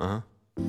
Ага.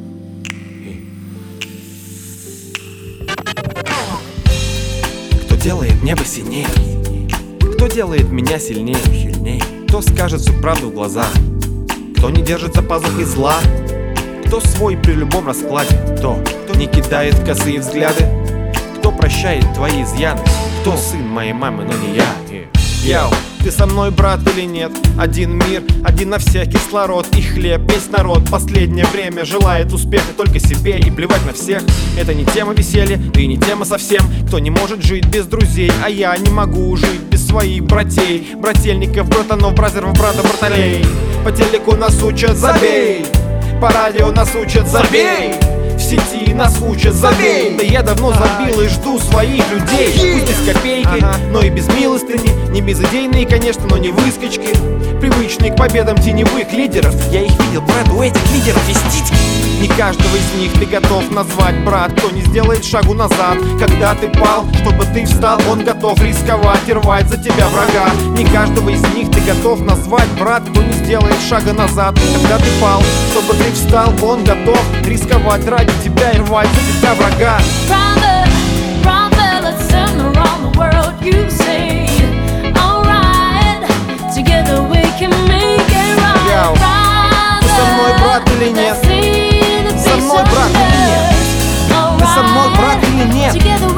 Кто делает небо синее? Кто делает меня сильнее? Кто скажет всю правду в глаза? Кто не держит за пазухой зла? Кто свой при любом раскладе? Кто не кидает косые взгляды? Кто прощает твои изъяны? Кто сын моей мамы, но не я? Яу, ты со мной, брат, или нет? Один мир, один на всех, кислород и хлеб. Весь народ последнее время желает успеха только себе и плевать на всех. Это не тема веселья, да и не тема совсем. Кто не может жить без друзей, а я не могу жить без своих братей, брательников, братанов, бразеров, брата, браталей. По телеку нас учат забей, по радио нас учат забей, в сети нас учат забей. Да я давно забил и жду своих людей. Пусть без копейки, но и без милостыни. Не безыдейные, конечно, но не выскочки. Привычные к победам теневых лидеров. Я их видел, брат, у этих лидеров есть титьки. Не каждого из них ты готов назвать брат. Кто не сделает шагу назад, когда ты пал, чтобы ты встал, он готов рисковать и рвать за тебя врага. Не каждого из них ты готов назвать брат. Кто не сделает шага назад, когда ты пал, чтобы ты встал, он готов рисковать ради тебя и рвать за тебя врага. Brother, let's turn around the world, you say. Alright, together we can make it right. Яу, ты со мной, брат, или нет? Со мной, брат, или нет? Ты со мной, брат, или нет?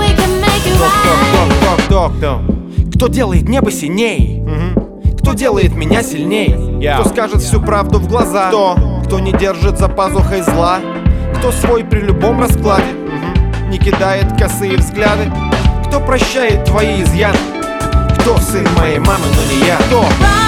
Кто? Кто делает небо синей? Кто делает меня сильней? Кто скажет всю правду в глаза? Кто не держит за пазухой зла? Кто свой при любом раскладе? Не кидает косые взгляды? Кто прощает твои изъяны? Кто сын моей мамы, но не я? Кто?